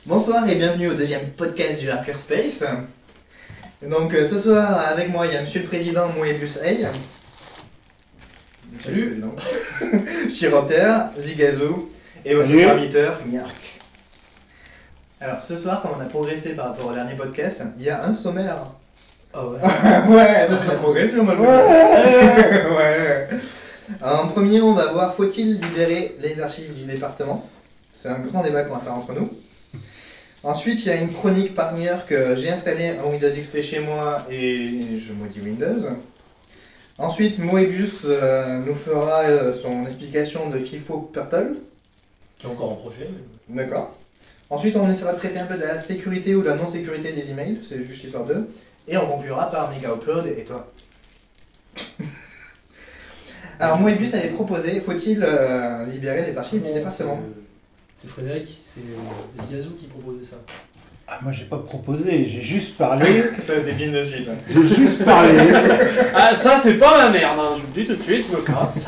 Bonsoir et bienvenue au deuxième podcast du Hackerspace. Donc ce soir avec moi il y a Monsieur le Président Moebius Hey. Salut. Chiroptère, Zigazoo et votre serviteur Nyark. Alors ce soir comme on a progressé par rapport au dernier podcast, il y a un sommaire. Ah ouais. Ouais, ça c'est la progression moi. Ouais. Alors, en premier on va voir faut-il libérer les archives du département. C'est un grand débat qu'on va faire entre nous. Ensuite, il y a une chronique par Nyark que j'ai installée en Windows XP chez moi et je modifie Windows. Ensuite, Moebius nous fera son explication de FIFO Purple. Qui est encore en projet. D'accord. Ensuite, on essaiera de traiter un peu de la sécurité ou de la non-sécurité des emails, c'est juste l'histoire d'eux. Et on conclura par Mega Upload et toi. Alors, Moebius avait proposé, faut-il libérer les archives du département ? C'est Frédéric, c'est Zigazoo qui proposait ça. Ah, moi j'ai pas proposé, j'ai juste parlé. Ça se défile de suite. J'ai juste parlé. Ah ça c'est pas ma merde, hein. Je vous le dis tout de suite, je me casse.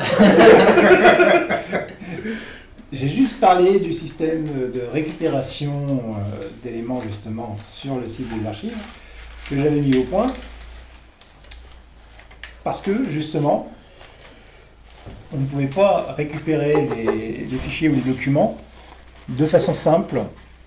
J'ai juste parlé du système de récupération d'éléments justement sur le site des archives que j'avais mis au point. Parce que justement, on ne pouvait pas récupérer les fichiers ou les documents de façon simple.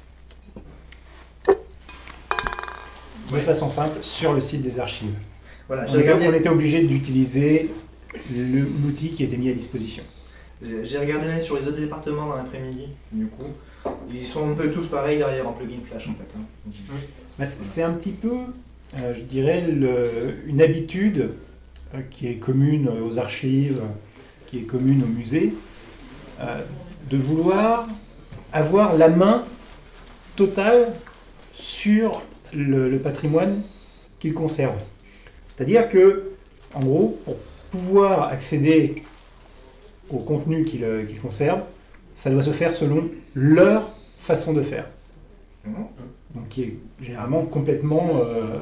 Sur le site des archives. Voilà, On était obligé d'utiliser l'outil qui était mis à disposition. J'ai regardé sur les autres départements dans l'après-midi, du coup. Ils sont un peu tous pareils derrière en plugin Flash en fait. Bah, c'est un petit peu, je dirais, une habitude qui est commune aux archives, qui est commune au musée, de vouloir avoir la main totale sur le patrimoine qu'ils conservent. C'est-à-dire que, en gros, pour pouvoir accéder au contenu qu'ils conservent, ça doit se faire selon leur façon de faire. Donc qui est généralement complètement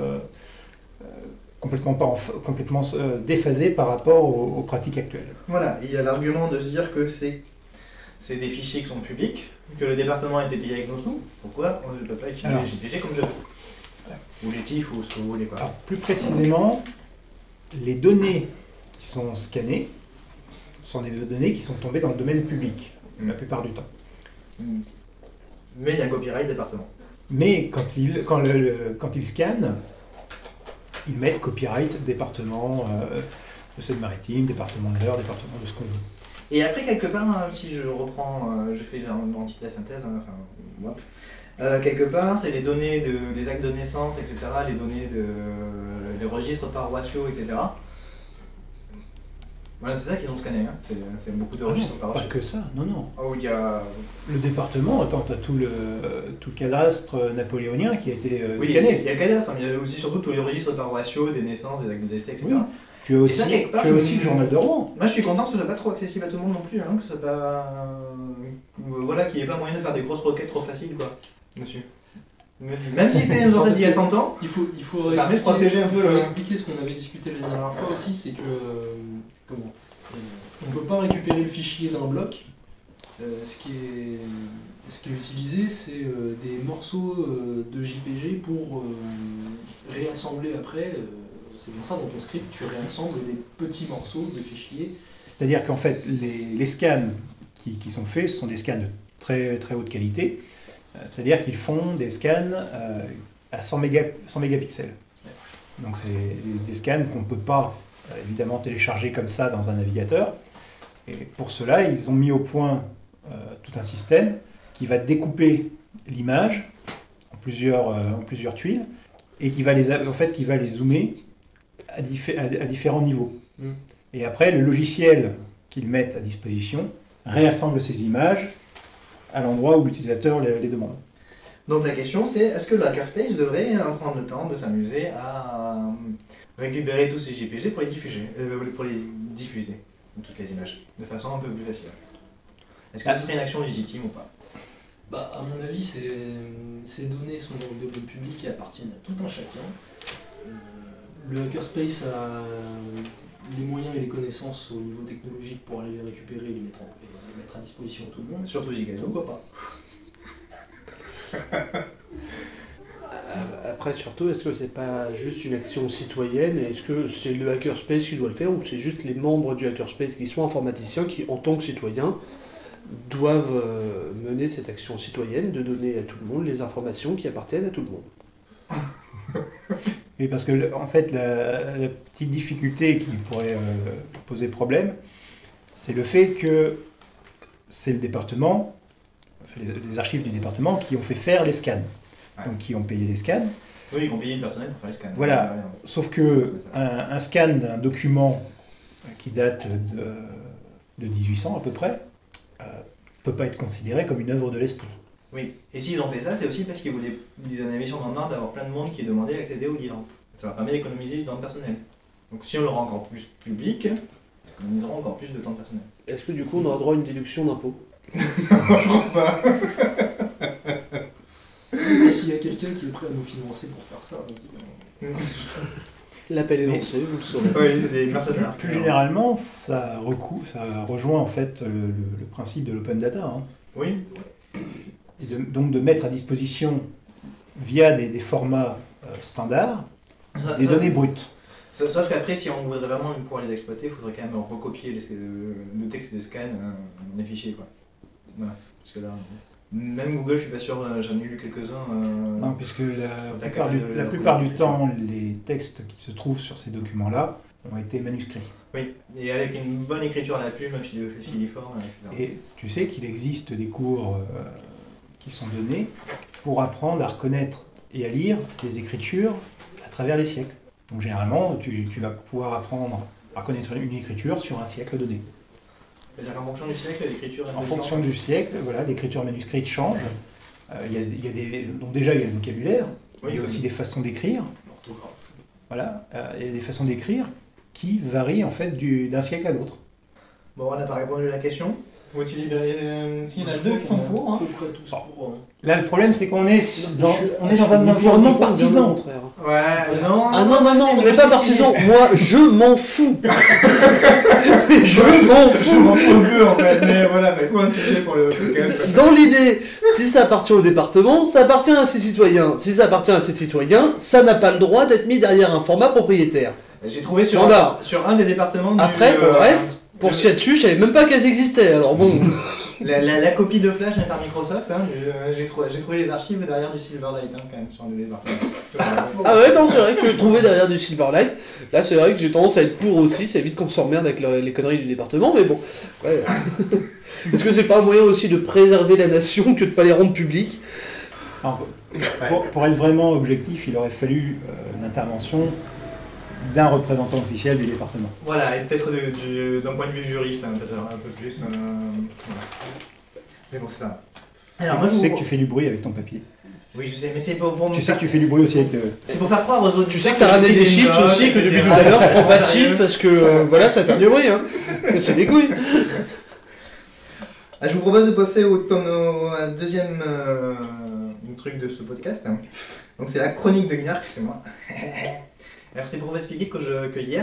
déphasé par rapport aux pratiques actuelles. Voilà, il y a l'argument de se dire que c'est des fichiers qui sont publics, que le département a été payé avec nos sous. Pourquoi on ne peut pas utiliser les JPG comme je veux ? Ou les TIFF ou ce que vous voulez. Alors, plus précisément, les données qui sont scannées sont des données qui sont tombées dans le domaine public, la plupart du temps. Mais il y a un copyright département. Mais quand ils scannent, ils mettent copyright département de Seine-Maritime, département de l'Eure, département de ce qu'on veut. Et après, quelque part, si je reprends, je fais une petite synthèse, quelque part, c'est les données, les actes de naissance, etc., les données de registres paroissiaux, etc. Voilà, c'est ça qu'ils ont scanné, hein. C'est beaucoup de registres paroissiaux. Pas que ça, non. Oh, il y a... Le département, attends, t'as tout le cadastre napoléonien qui a été oui, scanné. Il y a le cadastre, mais il y a aussi surtout tous les registres paroissiaux, des naissances, des actes de décès, etc. Oui. Tu as aussi le journal de Rouen. Moi je suis content que ce soit pas trop accessible à tout le monde non plus, hein, que ce soit pas... voilà, qu'il n'y ait pas moyen de faire des grosses requêtes trop faciles, quoi, monsieur. Même si c'est une sorte d'il y a 100 ans, il faut protéger un peu expliquer ce qu'on avait discuté la dernière fois aussi, c'est que on ne peut pas récupérer le fichier d'un bloc. Ce qui est utilisé, c'est des morceaux de JPG pour réassembler après. C'est comme ça dans ton script, tu réassembles des petits morceaux de fichiers. C'est-à-dire qu'en fait, les scans qui sont faits, ce sont des scans de très, très haute qualité. C'est-à-dire qu'ils font des scans à 100 mégapixels. Donc c'est des scans qu'on ne peut pas évidemment télécharger comme ça dans un navigateur. Et pour cela, ils ont mis au point tout un système qui va découper l'image en plusieurs tuiles et qui va les zoomer à différents niveaux. Et après, le logiciel qu'ils mettent à disposition réassemble ces images à l'endroit où l'utilisateur les demande. Donc la question c'est, est-ce que le Hackerspace devrait prendre le temps de s'amuser à récupérer tous ces JPG pour les diffuser, toutes les images, de façon un peu plus facile. Est-ce que ce serait une action légitime ou pas ? Bah, à mon avis, ces données sont dans le domaine public et appartiennent à tout un chacun. Le Hackerspace a les moyens et les connaissances au niveau technologique pour aller les récupérer et les mettre à disposition de tout le monde. Surtout Zigazoo. Pourquoi pas ? Après, surtout, est-ce que c'est pas juste une action citoyenne? Est-ce que c'est le hackerspace qui doit le faire ou c'est juste les membres du hackerspace qui sont informaticiens qui, en tant que citoyens, doivent mener cette action citoyenne de donner à tout le monde les informations qui appartiennent à tout le monde? Oui, parce que en fait, la petite difficulté qui pourrait poser problème, c'est le fait que c'est le département, enfin, les archives du département qui ont fait faire les scans, donc qui ont payé les scans. Oui, ils ont payé le personnel pour faire les scans. Voilà. Sauf que un scan d'un document qui date de 1800 à peu près peut pas être considéré comme une œuvre de l'esprit. Oui, et s'ils ont fait ça, c'est aussi parce qu'ils en avaient sur le marre d'avoir plein de monde qui demandait à accéder aux livres. Ça leur permet d'économiser du temps de personnel. Donc si on le rend encore plus public, ils économiseront encore plus de temps de personnel. Est-ce que du coup on aura droit à une déduction d'impôt? Je crois pas. S'il y a quelqu'un qui est prêt à nous financer pour faire ça, vas-y. L'appel est lancé, vous le saurez. Oui, c'est des mercenaires. Plus généralement, ça rejoint en fait le principe de l'open data. Hein. Oui. Et donc de mettre à disposition, via des formats standards, des données brutes. Sauf qu'après, si on voudrait vraiment pouvoir les exploiter, il faudrait quand même recopier le texte des scans dans des fichiers. Quoi. Voilà. Parce que là, même Google, je suis pas sûr, j'en ai lu quelques-uns. Non, puisque la plupart du temps, les textes qui se trouvent sur ces documents-là ont été manuscrits. Oui, et avec une bonne écriture à la plume, filiforme, etc. Et tu sais qu'il existe des cours qui sont donnés pour apprendre à reconnaître et à lire les écritures à travers les siècles. Donc généralement, tu vas pouvoir apprendre à reconnaître une écriture sur un siècle donné. C'est-à-dire qu'en fonction du siècle, l'écriture est En fonction du siècle, voilà, l'écriture manuscrite change. Donc déjà, il y a le vocabulaire, Oui, il y a aussi des façons d'écrire. L'orthographe. Voilà, il y a des façons d'écrire qui varient en fait d'un siècle à l'autre. Bon, on n'a pas répondu à la question. Faut-il libérer s'il y en a deux qui sont pour, À hein. peu près tous pour. Là, le problème, c'est qu'on est dans Je un me environnement rends compte bien partisan. au contraire. Ouais, non. Ah non, on n'est pas partisans. Moi, je m'en fous. Mais je m'en Je fous. m'en fous un peu en fait, mais voilà, fallait trouver un sujet pour le podcast. Dans l'idée, si ça appartient au département, ça appartient à ses citoyens. Si ça appartient à ses citoyens, ça n'a pas le droit d'être mis derrière un format propriétaire. J'ai trouvé sur un des départements du... Après, pour le reste, pour s'y dessus, je savais même pas qu'elles existaient. Alors bon. La copie de Flash par Microsoft, hein, j'ai trouvé les archives derrière du Silverlight quand même sur un des départements. Ah ouais, non, c'est vrai que je trouvais derrière du Silverlight. Là, c'est vrai que j'ai tendance à être pour aussi. Ça évite qu'on s'emmerde avec les conneries du département, mais bon. Ouais. Est-ce que c'est pas un moyen aussi de préserver la nation que de pas les rendre publics? Alors, pour être vraiment objectif, il aurait fallu l'intervention d'un représentant officiel du département. Voilà, et peut-être d'un point de vue juriste, hein, peut-être un peu plus. Voilà. Mais bon, c'est pas grave. Alors, moi, Tu sais que tu fais du bruit avec ton papier. Oui, je sais, mais c'est pour Tu sais que tu fais du bruit aussi avec... C'est pour faire croire aux autres. Tu sais que t'as ramené des chips aussi, que depuis tout à l'heure je prends pas de chips parce que voilà, ça va faire du bruit, hein. Que c'est des couilles. Je vous propose de passer au deuxième truc de ce podcast. Donc c'est la chronique de Gnark, c'est moi. Alors c'est pour vous expliquer que hier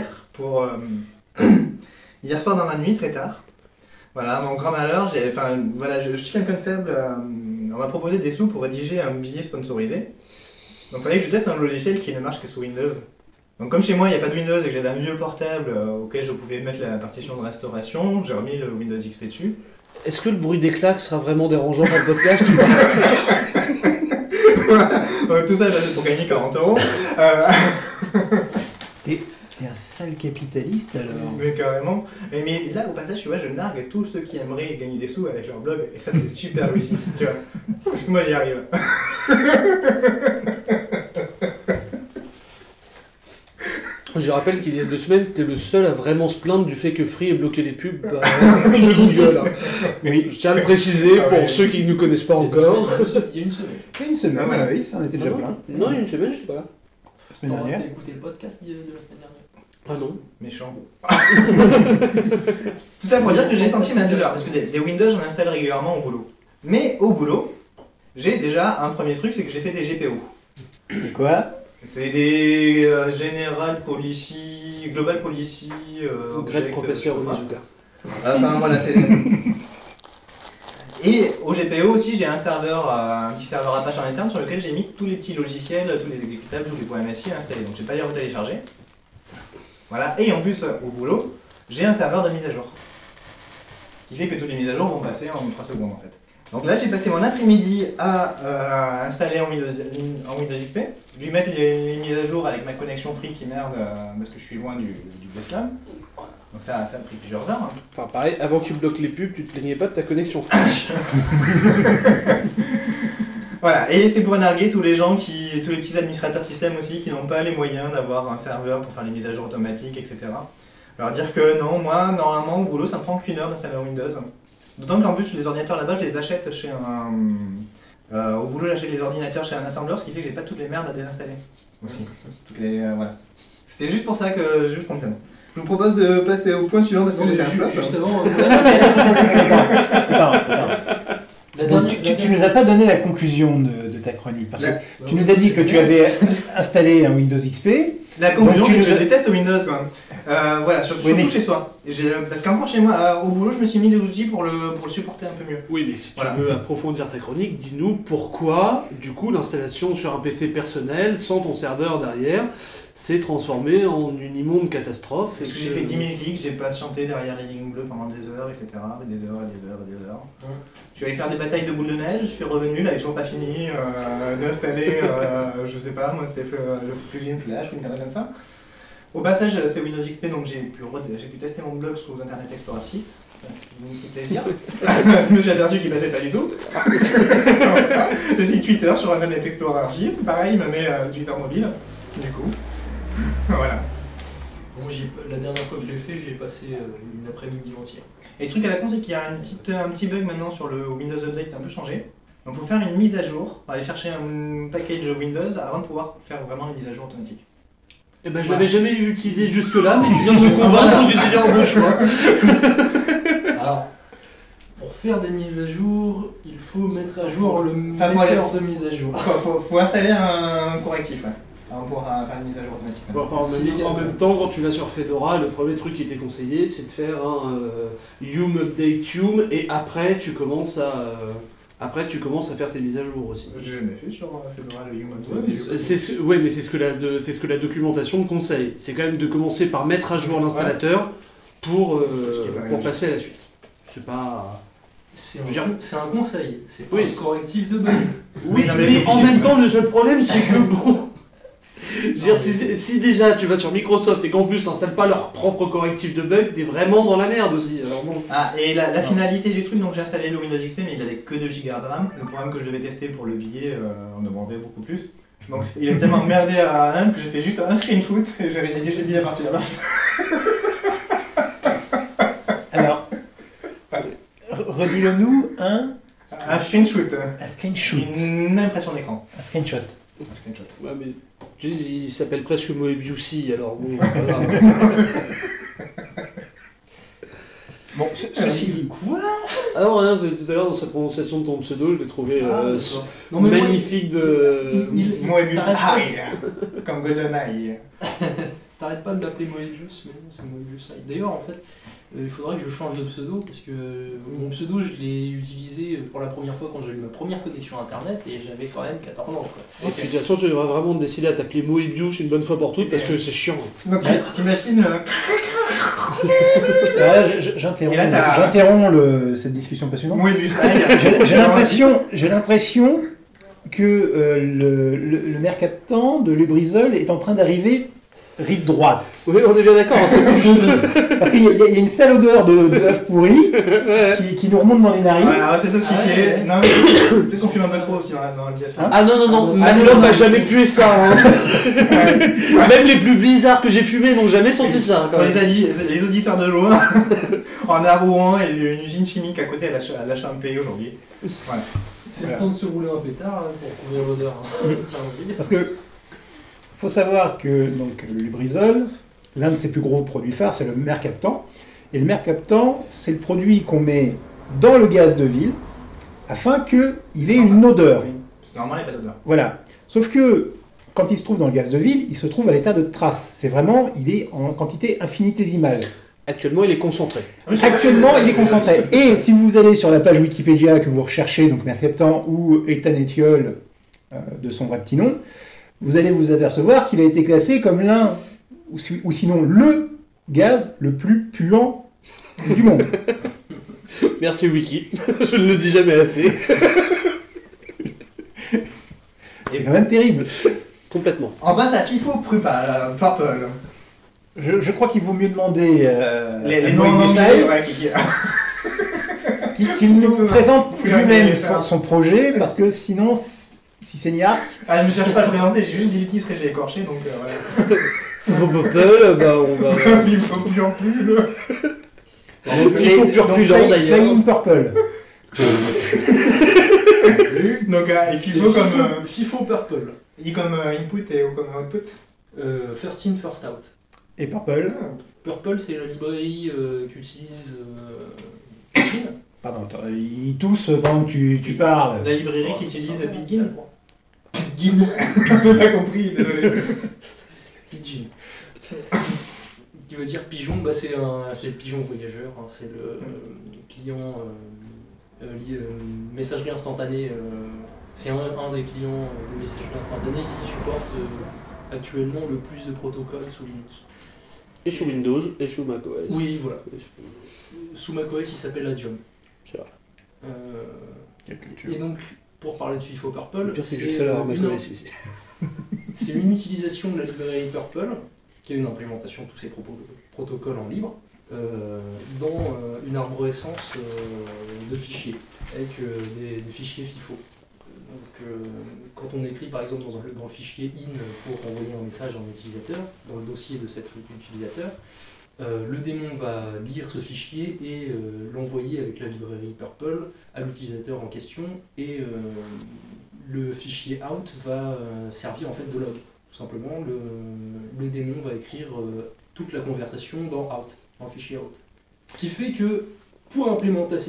soir dans la nuit, très tard, voilà, mon grand malheur, je suis quelqu'un de faible, on m'a proposé des sous pour rédiger un billet sponsorisé. Donc il fallait que je teste un logiciel qui ne marche que sous Windows. Donc comme chez moi il n'y a pas de Windows et que j'avais un vieux portable auquel je pouvais mettre la partition de restauration, j'ai remis le Windows XP dessus. Est-ce que le bruit des claques sera vraiment dérangeant dans le podcast ou pas? Tout ça c'est pour gagner 40 €. T'es un sale capitaliste alors. Mais carrément. Mais là au passage tu vois je nargue tous ceux qui aimeraient gagner des sous avec leur blog et ça c'est super réussi. Tu vois. Parce que moi j'y arrive. Je rappelle qu'il y a 2 semaines, c'était le seul à vraiment se plaindre du fait que Free ait bloqué les pubs de Google. Hein. Oui. Je tiens à le préciser pour ceux qui ne nous connaissent pas encore. Il y a une semaine. Une semaine, Ah, voilà. oui, ça en était déjà plein. Non, il y a une semaine, j'étais pas là. La semaine dernière. T'as écouté le podcast de la semaine dernière? Ah non. Méchant. Tout ça pour dire que j'ai senti ma douleur parce que des Windows j'en installe régulièrement au boulot. Mais au boulot, j'ai déjà un premier truc, c'est que j'ai fait des GPO. Et quoi? C'est des General Policy, Global Policy, Grade professeur je sais pas. Onizuka. Enfin voilà, c'est. Et au GPO aussi, j'ai un petit serveur Apache en interne sur lequel j'ai mis tous les petits logiciels, tous les exécutables, tous les points MSI installés. Donc je vais pas les retélécharger. Voilà. Et en plus, au boulot, j'ai un serveur de mise à jour. Ce qui fait que toutes les mises à jour vont passer en 3 secondes en fait. Donc là, j'ai passé mon après-midi à installer en Windows XP, lui mettre les mises à jour avec ma connexion free qui merde parce que je suis loin du BSLAM. Donc ça a pris plusieurs heures. Hein. Enfin pareil, avant que tu bloques les pubs, tu te plaignais pas de ta connexion. Voilà, et c'est pour narguer tous les petits administrateurs système aussi qui n'ont pas les moyens d'avoir un serveur pour faire les mises à jour automatiques, etc. Leur dire que non, moi, normalement, au boulot, ça me prend qu'une heure d'installer Windows. D'autant qu'en plus, les ordinateurs là-bas, je les achète chez au boulot, j'achète les ordinateurs chez un assembleur, ce qui fait que j'ai pas toutes les merdes à désinstaller. Aussi. Voilà. C'était juste pour ça que je comprenne. Je vous propose de passer au point suivant parce que j'ai fait un flop. Juste avant. Donc, tu nous as pas donné la conclusion de ta chronique, parce que tu nous as dit que tu avais installé un Windows XP. La conclusion, c'est que je déteste Windows quand même. Voilà, surtout chez soi. Parce qu'encore chez moi, au boulot, je me suis mis des outils pour le supporter un peu mieux. Oui, mais si tu veux approfondir ta chronique, dis-nous pourquoi, du coup, l'installation sur un PC personnel, sans ton serveur derrière, s'est transformée en une immonde catastrophe. Parce que j'ai fait 10 000 clics, j'ai patienté derrière les lignes bleues pendant des heures, etc. Des heures. Je suis allé faire des batailles de boules de neige, je suis revenu, là, j'ai toujours pas fini d'installer, je sais pas, moi c'était le plugin Flash ou une connerie comme ça. Au passage, c'est Windows XP, donc j'ai pu tester mon blog sous Internet Explorer 6. Plaisir. Je me suis aperçu qu'il passait pas du tout. J'ai essayé Twitter sur Internet Explorer 6, pareil, il me met Twitter mobile, du coup. Voilà. Bon, la dernière fois que je l'ai fait, j'ai passé une après-midi entière. Et le truc à la con, c'est qu'il y a un petit bug maintenant sur le Windows Update un peu changé. Donc pour faire une mise à jour, aller chercher un package Windows avant de pouvoir faire vraiment une mise à jour automatique. Eh ben je l'avais jamais utilisé jusque-là, mais tu viens de me convaincre que c'était un bon choix. Alors, pour faire des mises à jour, il faut mettre à jour le metteur de mise à jour. Faut installer un correctif, ouais. Pour faire une mise à jour automatique. Bon, enfin, en même temps, quand tu vas sur Fedora, le premier truc qui t'est conseillé, c'est de faire un Yum Update Yum, et après tu commences à faire tes mises à jour aussi. J'ai jamais fait sur Fedora le Yum Update. Oui, mais c'est ce que la documentation te conseille. C'est quand même de commencer par mettre à jour l'installateur pour passer à la suite. C'est pas... C'est un conseil, c'est pas un correctif de bug. Oui, mais en même temps, le seul problème, c'est que bon... Je veux dire, si déjà tu vas sur Microsoft et qu'en plus t'installes pas leur propre correctif de bug, t'es vraiment dans la merde aussi. Alors bon. Ah, et la finalité du truc, donc j'ai installé le Windows XP, mais il avait que 2 Go de RAM. Le programme que je devais tester pour le billet en demandait beaucoup plus. Donc il est tellement merdé à RAM que j'ai fait juste un screenshot et j'ai rédigé le billet à partir de là. Alors, redis-le-nous, un screenshot. Un screenshot. Une impression d'écran. Un screenshot. Ouais, mais tu sais, il s'appelle presque Moebius, alors bon. Bon, ceci dit. Quoi? Alors, rien, tout à l'heure dans sa prononciation de ton pseudo, je l'ai trouvé magnifique Moebius Eye. Comme GoldenEye. T'arrêtes pas de l'appeler Moebius, mais non, c'est Moebius Eye. D'ailleurs, en fait, il faudrait que je change de pseudo, parce que mon pseudo, je l'ai utilisé pour la première fois quand j'ai eu ma première connexion internet, et j'avais quand même 14 ans. Quoi. Et puis de toute façon, tu devrais vraiment te décider à t'appeler Moebius une bonne fois pour toutes, parce que c'est chiant. Donc tu t'imagines J'interromps cette discussion passionnante. Moebius J'ai l'impression que le maire captant de Lubrizol est en train d'arriver rive droite. Oui, on est bien d'accord. Parce qu'il y a une sale odeur de œuf pourri qui nous remonte dans les narines. Ouais, alors c'est toxiqué. Non, mais peut-être qu'on fume un peu trop aussi dans le pièce. Ah non, Manlop n'a jamais pué ça. Hein. Même les plus bizarres que j'ai fumés n'ont jamais senti ça. Quand les auditeurs de loin, en Rouen, et une usine chimique à côté, elle lâche un pays aujourd'hui. Voilà. C'est le temps de se rouler un pétard pour couvrir l'odeur. Parce que faut savoir que donc, le Lubrizol, l'un de ses plus gros produits phares, c'est le mercaptan. Et le mercaptan, c'est le produit qu'on met dans le gaz de ville afin qu'il ait une odeur. Oui. Normalement, il n'y a pas d'odeur. Voilà. Sauf que quand il se trouve dans le gaz de ville, il se trouve à l'état de trace. C'est vraiment, il est en quantité infinitésimale. Actuellement, il est concentré. Actuellement, il est concentré. Et si vous allez sur la page Wikipédia que vous recherchez, donc Mercaptan ou Ethanetiol de son vrai petit nom, vous allez vous apercevoir qu'il a été classé comme l'un, ou sinon le gaz le plus puant du monde. Merci Wiki, je ne le dis jamais assez. C'est quand même terrible. Complètement. En bas, ça FIFO Purple. Je crois qu'il vaut mieux demander Les à noms en Moïse anglais, Dussay ouais, qu'il nous présente Faut que j'arrive à lui-même les faire. son projet, parce que sinon, si c'est Niark, Ah, je me cherche pas à le présenter, j'ai juste dit le titre et j'ai écorché, donc voilà. FIFO Purple, bah on va... FIFO Purple. FIFO Purpulent d'ailleurs. Flying Purple. Donc, il C'est FIFO comme... FIFO Purple. I comme input et O comme output. First in, first out. Et Purple. Purple, c'est la librairie qu'utilise Chine. Pardon, attends, ils toussent pendant que tu parles. La librairie qui utilise Pidgin. Pidgin. J'ai pas compris, désolé. Pidgin. Qui veut dire pigeon, bah c'est le pigeon voyageur, hein, c'est le client messagerie instantanée. C'est un des clients de messagerie instantanée qui supporte actuellement le plus de protocoles sous Linux. Et sous Windows, et sous macOS. Oui, voilà. Sous macOS, il s'appelle Adium. C'est vrai. Et donc, pour parler de FIFO Purple, Le pire, c'est que je sais avoir macOS ici. c'est une utilisation de la librairie Purple, qui est une implémentation de tous ces protocoles en libre, dans une arborescence de fichiers, avec des fichiers FIFO. Donc, quand on écrit par exemple dans le fichier in pour envoyer un message à un utilisateur, dans le dossier de cet utilisateur, le démon va lire ce fichier et l'envoyer avec la librairie Purple à l'utilisateur en question, et le fichier out va servir en fait de log. Tout simplement, le démon va écrire toute la conversation dans out, dans le fichier out. Ce qui fait que pour implémenter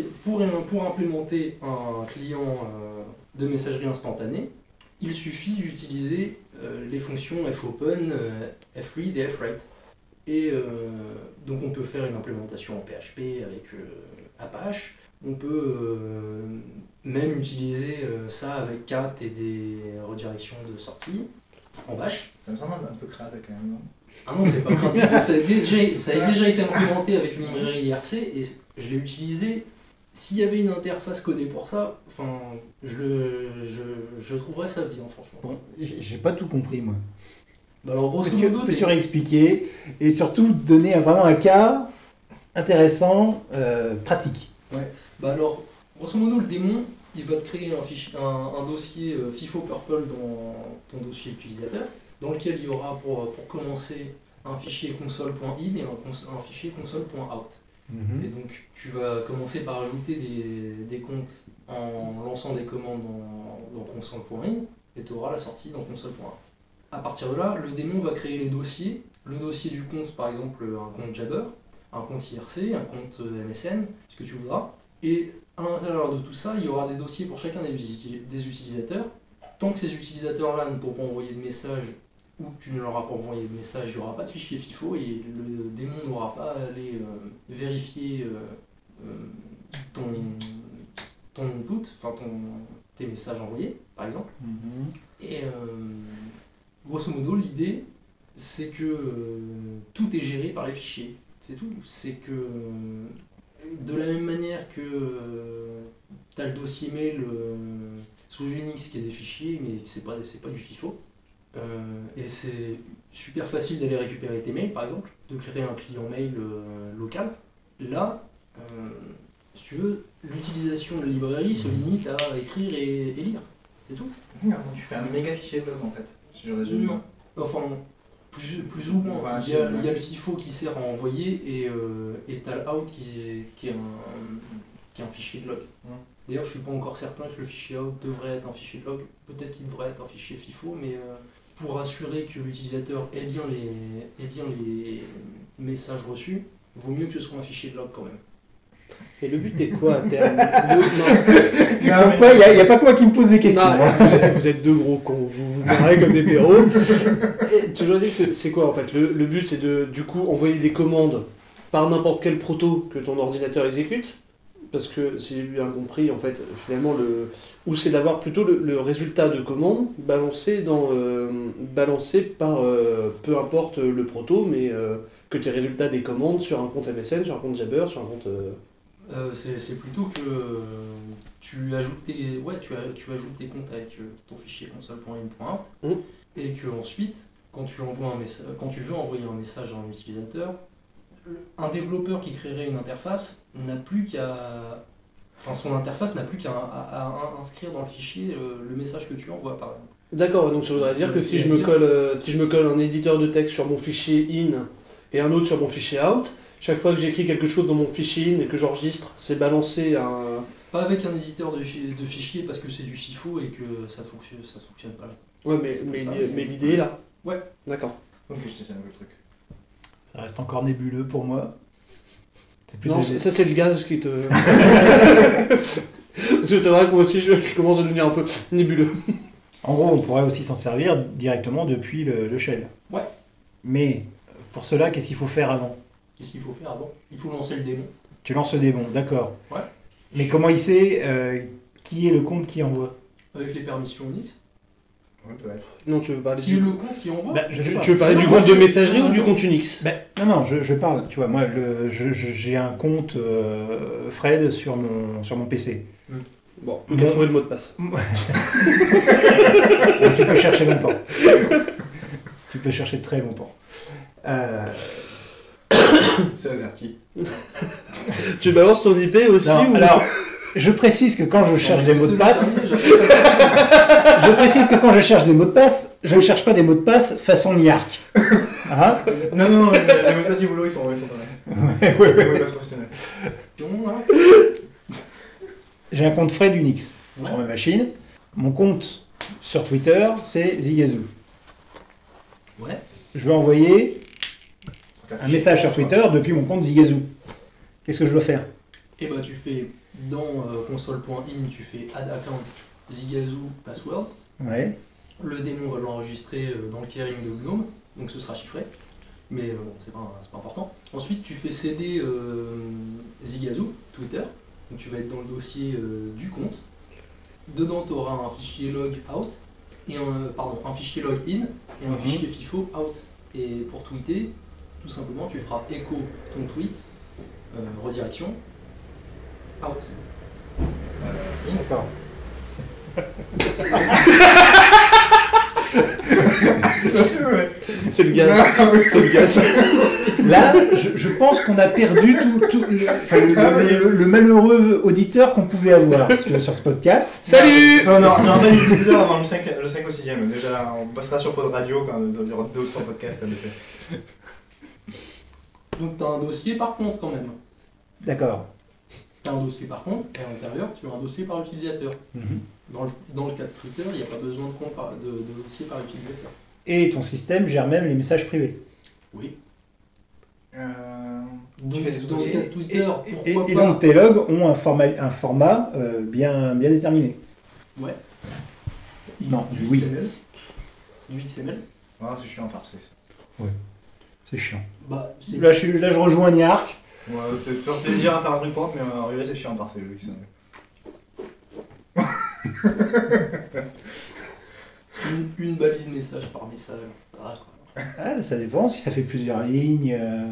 un client de messagerie instantanée, il suffit d'utiliser les fonctions fopen, fread et fwrite. Et donc on peut faire une implémentation en PHP avec Apache. On peut même utiliser ça avec cat et des redirections de sortie en bash. Ça me semble un peu crade quand même, non? Ah non, c'est pas grave. Ça a déjà été implémenté avec une librairie IRC et je l'ai utilisé. S'il y avait une interface codée pour ça, enfin, je trouverais ça bien, franchement. Bon, j'ai pas tout compris, moi. Bah alors, grosso Peux-tu modo, peux-tu réexpliquer et surtout donner vraiment un cas intéressant, pratique. Bah alors, grosso modo, le démon, il va te créer un dossier FIFO Purple dans ton dossier utilisateur, dans lequel il y aura pour commencer un fichier console.in et un fichier console.out. Mhm. Et donc tu vas commencer par ajouter des comptes en lançant des commandes dans console.in et tu auras la sortie dans console.out. À partir de là, le démon va créer les dossiers. Le dossier du compte, par exemple un compte Jabber, un compte IRC, un compte MSN, ce que tu voudras. Et à l'intérieur de tout ça, il y aura des dossiers pour chacun des utilisateurs. Tant que ces utilisateurs-là ne t'ont pas envoyé de message ou que tu ne leur as pas envoyé de message, il n'y aura pas de fichier FIFO et le démon n'aura pas à aller vérifier ton input, enfin tes messages envoyés, par exemple. Mhm. Et grosso modo, l'idée, c'est que tout est géré par les fichiers. C'est tout. C'est que de la même manière que tu as le dossier mail sous Unix qui est des fichiers, mais c'est pas du FIFO. Et c'est super facile d'aller récupérer tes mails, par exemple, de créer un client mail local. Là, si tu veux, l'utilisation de la librairie se limite à écrire et lire. C'est tout. Non, tu fais un méga fichier blog en fait. Si je résume. Non. Enfin, plus ou moins. Voilà, il y a le FIFO qui sert à envoyer et t'as le out qui est un fichier de log. D'ailleurs, je suis pas encore certain que le fichier out devrait être un fichier de log. Peut-être qu'il devrait être un fichier FIFO, mais pour assurer que l'utilisateur ait bien les messages reçus, vaut mieux que ce soit un fichier de log quand même. Et le but est quoi à terme Comme quoi, il n'y a pas que moi qui me pose des questions. Non, hein. vous êtes deux gros cons, vous marrez comme des blaireaux. Et tu leur dis que c'est quoi en fait le but c'est de du coup envoyer des commandes par n'importe quel proto que ton ordinateur exécute. Parce que si j'ai bien compris, en fait, finalement, ou c'est d'avoir plutôt le résultat de commande balancé par peu importe le proto, mais que tes résultats des commandes sur un compte MSN, sur un compte Jabber, sur un compte. C'est plutôt que tu ajoutes tes comptes avec ton fichier console.in.out et que ensuite, quand tu veux envoyer un message à un utilisateur, un développeur qui créerait une interface n'a plus qu'à... Enfin, son interface n'a plus qu'à inscrire dans le fichier le message que tu envoies, par exemple. D'accord, donc ça voudrait dire que si je me colle un éditeur de texte sur mon fichier in et un autre sur mon fichier out, chaque fois que j'écris quelque chose dans mon fichier in et que j'enregistre, c'est balancé à un... Pas avec un éditeur de fichier parce que c'est du FIFO et que ça fonctionne pas. Ouais, mais l'idée est là. Ouais. D'accord. Ok, je sais un peu le truc. Ça reste encore nébuleux pour moi. C'est plus Non, élevé. ça c'est le gaz qui te... Parce que c'est vrai que moi aussi je commence à devenir un peu nébuleux. En gros, on pourrait aussi s'en servir directement depuis le shell. Ouais. Mais pour cela, qu'est-ce qu'il faut faire avant? Qu'est-ce qu'il faut faire avant? Il faut lancer le démon. Tu lances le démon, d'accord. Ouais. Mais comment il sait qui est le compte qui envoie? Avec les permissions Unix. Ouais, peut-être. Non, tu veux parler Qui est le compte qui envoie? Je sais pas. Tu veux parler du Non, compte de c'est- messagerie ou non, du non. compte Unix? Non, je parle. Tu vois, moi, j'ai un compte Fred sur mon PC. Bon, on peut trouver le mot de passe. Tu peux chercher longtemps. Tu peux chercher très longtemps. C'est AZERTY. Tu balances ton IP aussi Non, ou... alors, je précise que quand je cherche des mots de passe, je ne cherche pas des mots de passe façon Niark. Hein? Non, les mots de passe du boulot, ils sont pas mal. Les mots de passe professionnels. J'ai un compte Fred Unix Ouais. sur ma machine. Mon compte sur Twitter, c'est Zigazoo. Ouais. Je veux envoyer un message sur Twitter depuis mon compte Zigazoo. Qu'est-ce que je dois faire? Et bah tu fais dans console.in, tu fais add account Zigazoo password. Ouais. Le démon va l'enregistrer dans le keyring de GNOME, donc ce sera chiffré. Mais bon, c'est pas important. Ensuite, tu fais céder Zigazoo, Twitter. Donc tu vas être dans le dossier du compte. Dedans, tu auras un fichier log out, et un fichier log in et un fichier FIFO out. Et pour tweeter, tout simplement, tu feras écho ton tweet, redirection, out. D'accord. Ouais. C'est le gaz. C'est le gaz. Là, je pense qu'on a perdu le malheureux auditeur qu'on pouvait avoir sur ce podcast. Salut. Enfin, non, on aura pas d'éditeur avant le 5 au 6ème. Déjà, on passera sur Pod Radio quand il y aura 2 ou 3 podcasts à faire. Donc tu as un dossier par compte quand même. D'accord. Tu as un dossier par compte, et à l'intérieur, tu as un dossier par utilisateur. Dans le cas de Twitter, il n'y a pas besoin de dossier par utilisateur. Et ton système gère même les messages privés. Oui. Tu fais des Dans le cas de Twitter, Et pourquoi donc pas tes logs ont un format bien déterminé. Ouais. Non, du oui. XML. Du XML. Ah, c'est chiant à farcer. C'est chiant. Bah, c'est Là, je rejoins Niark. Ouais, ça fait faire plaisir à faire un truc propre, mais en réalité, c'est chiant à farcer le XML. une balise message par message. Ah, quoi. Ah, ça dépend si ça fait plusieurs lignes.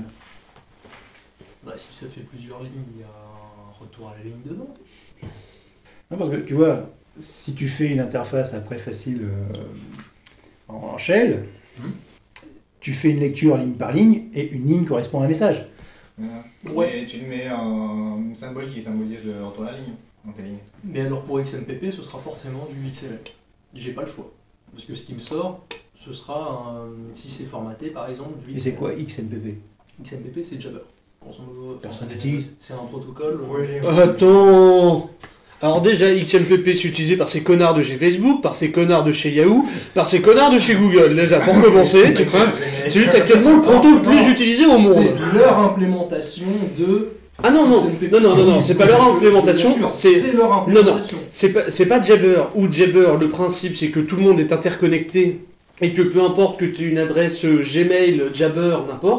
Bah, si ça fait plusieurs lignes, il y a un retour à la ligne dedans. Non, parce que tu vois, si tu fais une interface après facile en shell, tu fais une lecture ligne par ligne et une ligne correspond à un message. Ouais. Et tu mets un symbole qui symbolise le retour à la ligne dans tes lignes. Mais alors pour XMPP, ce sera forcément du XML. J'ai pas le choix. Parce que ce qui me sort, ce sera, si c'est formaté par exemple, du Et c'est quoi XMPP? XMPP, c'est Jabber. Grosso modo, Personne c'est- n'utilise. C'est un protocole. Attends. Alors déjà, XMPP c'est utilisé par ces connards de chez Facebook, par ces connards de chez Yahoo, par ces connards de chez Google. Déjà, pour commencer, tu vois, c'est juste actuellement le proto le plus utilisé au monde. C'est leur implémentation de Ah non, non, c'est pas leur implémentation, c'est leur implémentation. c'est pas Jabber. Ou Jabber, le principe c'est que tout le monde est interconnecté et que peu importe que tu aies une adresse Gmail, Jabber, n'importe,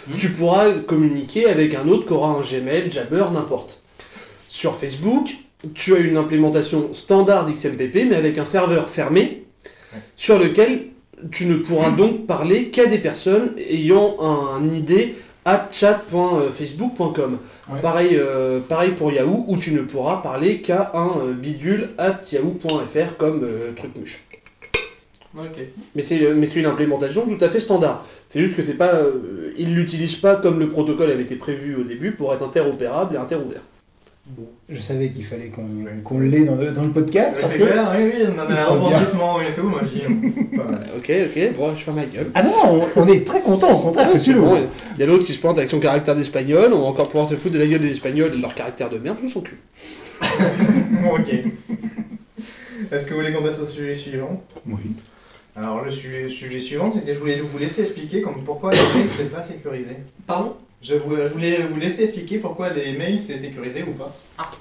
Tu pourras communiquer avec un autre qui aura un Gmail, Jabber, n'importe. Sur Facebook, tu as une implémentation standard d'XMPP, mais avec un serveur fermé, sur lequel tu ne pourras donc parler qu'à des personnes ayant un ID @chat.facebook.com. Ouais. Pareil pour Yahoo, où tu ne pourras parler qu'à un bidule @yahoo.fr comme Trucmuche. Ok. Mais c'est une implémentation tout à fait standard. C'est juste que c'est pas, ils l'utilisent pas comme le protocole avait été prévu au début pour être interopérable et interouvert. Bon. Je savais qu'il fallait qu'on l'ait dans le podcast. Parce C'est que... clair, oui, on a C'est un trop bien. rebondissement et tout, moi aussi. Pas mal. Ok, bon, je fais ma gueule. Ah non, on est très content, au contraire, que tu le Bon, vois. il y a l'autre qui se pointe avec son caractère d'espagnol, on va encore pouvoir se foutre de la gueule des espagnols et de leur caractère de merde, tout son cul. Bon, ok. Est-ce que vous voulez qu'on passe au sujet suivant? Oui. Alors, le sujet suivant, c'est que je voulais vous laisser expliquer pourquoi les mails, c'est pas sécurisé. Pardon? Je voulais vous laisser expliquer pourquoi les mails, c'est sécurisé ou pas.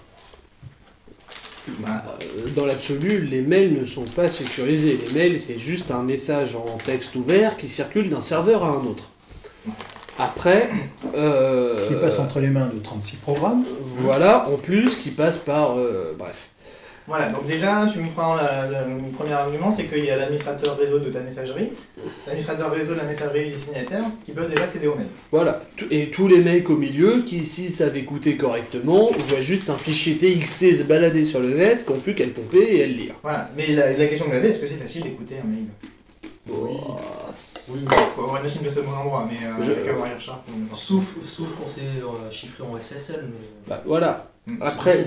Bah, Dans l'absolu, les mails ne sont pas sécurisés. Les mails, c'est juste un message en texte ouvert qui circule d'un serveur à un autre. Après, Qui passe entre les mains de 36 programmes. voilà, en plus, qui passe par... bref. voilà, donc déjà, tu me prends le premier argument, c'est qu'il y a l'administrateur réseau de ta messagerie, l'administrateur réseau de la messagerie du destinataire, qui peuvent déjà accéder aux mails. Voilà. Et tous les mecs au milieu qui, s'ils savent écouter correctement, voient juste un fichier TXT se balader sur le net, qui n'ont plus qu'à le pomper et à le lire. Voilà, mais la question que j'avais, est-ce que c'est facile d'écouter un mail? Oui. On va imaginer que c'est bon endroit, mais avec un Wireshark. Sauf qu'on sait chiffrer en SSL. Mais... Bah, voilà. Mm. Après,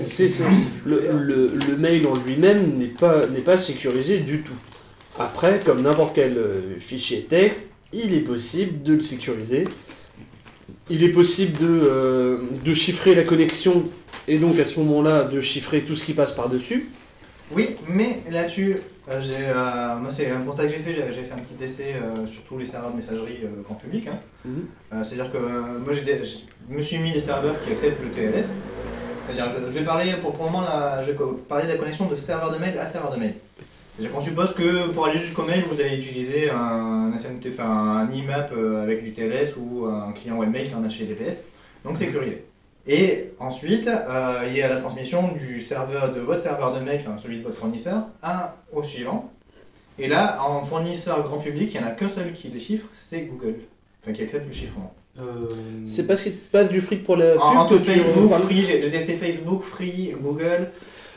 le mail en lui-même n'est pas sécurisé du tout. Après, comme n'importe quel fichier texte, il est possible de le sécuriser. Il est possible de chiffrer la connexion et donc à ce moment-là de chiffrer tout ce qui passe par-dessus. Oui, mais là-dessus, moi c'est un constat que j'ai fait un petit essai sur tous les serveurs de messagerie grand public. Hein. Mhm. C'est-à-dire que moi je me suis mis des serveurs qui acceptent le TLS. C'est-à-dire je vais parler pour le moment je vais parler de la connexion de serveur de mail à serveur de mail. C'est-à-dire qu'on suppose que pour aller jusqu'au mail, vous allez utiliser un SMT, un IMAP avec du TLS ou un client webmail qui en a chez DPS, donc sécurisé. Et ensuite, il y a la transmission du serveur de votre serveur de mail, enfin celui de votre fournisseur, au suivant. Et là, en fournisseur grand public, il n'y en a qu'un seul qui les chiffre, c'est Google. Enfin, qui accepte le chiffrement. C'est parce qu'il te passe du fric pour la pub Entre que tu Facebook, parles. Free, j'ai testé Facebook, Free, Google,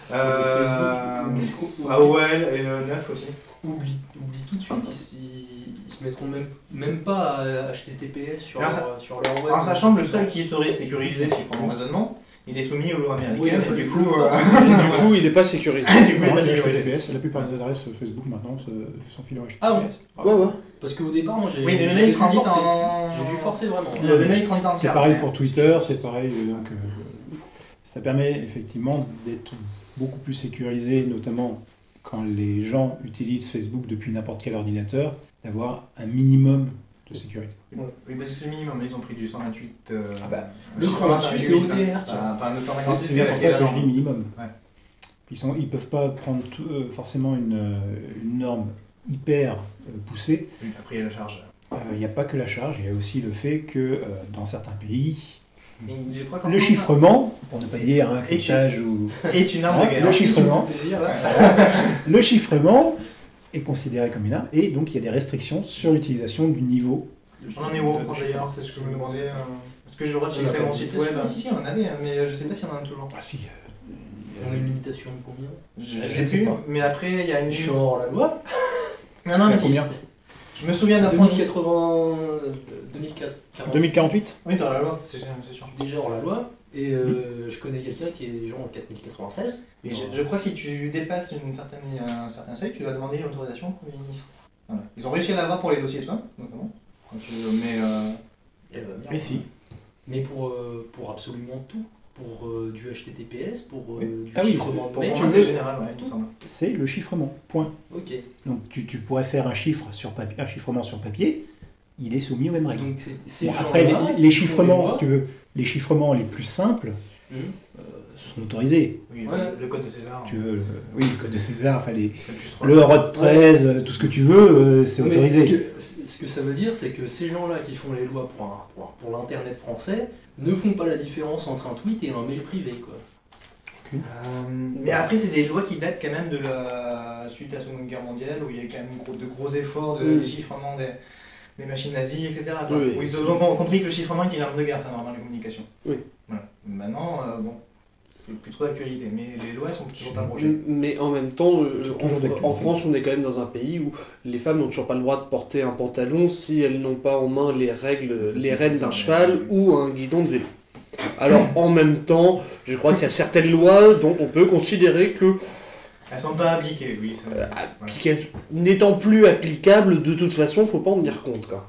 Facebook, AOL et Neuf aussi. Oublie tout de suite, ils se mettront même pas à HTTPS sur leur web. En sachant que le seul qui serait sécurisé s'il prend mon raisonnement, il est soumis aux lois américaines, Oui, et du coup... Du coup, il n'est pas sécurisé. Du coup, il est pas Non, sécurisé. HTTPS, la plupart des adresses Facebook maintenant sont filées en HTTPS. Ah bon Ouais. Parce qu'au départ, moi j'ai Oui, mais le j'ai mail dû transite forcer. en... J'ai dû forcer vraiment. Le mail transite en C'est carte, pareil ouais. pour Twitter, c'est pareil. Donc, ça permet effectivement d'être beaucoup plus sécurisé, notamment quand les gens utilisent Facebook depuis n'importe quel ordinateur, d'avoir un minimum de sécurité. Oui, parce que c'est le minimum, ils ont pris du 128... le cran dessus, c'est OTR, tiens. Enfin, le C'est 128 bien pour ça que je dis minimum. minimum. Ouais. Ils peuvent pas prendre forcément une norme hyper poussée. Après, il y a la charge. Il n'y a pas que la charge, il y a aussi le fait que dans certains pays, Et je crois qu'en le France, chiffrement, pour ne pas dire un Et tu- cryptage ou... est une arme de Le guerre. chiffrement. Plaisir, là. Le chiffrement est considéré comme une arme, et donc il y a des restrictions sur l'utilisation du niveau. On en est où en France d'ailleurs? C'est ce que je me demandais. Est-ce que j'ai le droit de On a chiffrer pas mon de site limitation. web? Si, si, on en avait, mais je sais pas si on en a toujours. Ah si. On a une limitation de combien? Je Je sais ne sais plus, pas. mais après il y a une. Je suis hors la loi. Non, non, mais si. Combien Je me souviens d'un fournisseur. 2080. 2048 Oui, t'as la loi, c'est sûr. Déjà hors la loi. Et je connais quelqu'un qui est genre en 4096. Et je crois que si tu dépasses un certain seuil, tu dois demander une autorisation au Premier ministre. Voilà. Ils ont réussi à l'avoir pour les dossiers de soins, notamment. Eh ben, merde. Et si. Mais pour absolument tout. Pour du HTTPS, pour Oui. du Ah oui, chiffrement de Pour mail. moi, c'est général, ouais, il me semble. C'est le chiffrement, point. Ok. Donc tu pourrais faire un chiffrement sur papier, il est soumis aux mêmes règles. Donc ces Bon, après, gens-là les qui font chiffrements, lois, si tu veux, les chiffrements les plus simples, sont autorisés. Oui, Ouais. le code de César. Tu veux, oui, le code de César, enfin, Plus 3. le ROT 13, tout ce que tu veux, c'est Mais autorisé. ce que ça veut dire, c'est que ces gens-là qui font les lois pour l'Internet français ne font pas la différence entre un tweet et un mail privé, quoi. Mais après, c'est des lois qui datent quand même de la suite à la Seconde Guerre mondiale, où il y a eu quand même de gros efforts de déchiffrement des machines nazies, etc. Oui, Où ils ont compris que le chiffrement était une arme de guerre, enfin, dans les communications. Oui. Voilà. Maintenant, bon, c'est plus trop d'actualité, mais les lois sont toujours pas abrogées. Mais en même temps, C'est toujours d'actualité. en France, on est quand même dans un pays où les femmes n'ont toujours pas le droit de porter un pantalon si elles n'ont pas en main les rênes d'un cheval ou un guidon de vélo. Alors, en même temps, je crois qu'il y a certaines lois dont on peut considérer que, Elles sont pas appliquées, oui. n'étant plus applicables, de toute façon, faut pas en tenir compte, quoi.